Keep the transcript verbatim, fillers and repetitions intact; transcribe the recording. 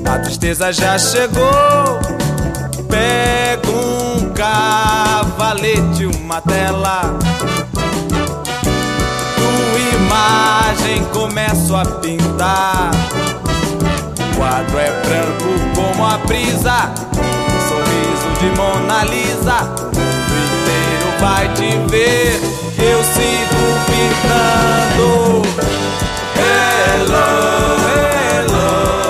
A tristeza já chegou. Pego um cavalete, uma tela, tua imagem começo a pintar. O quadro é branco como a brisa, um sorriso de Mona Lisa. O mundo inteiro vai te ver, eu sigo pintando.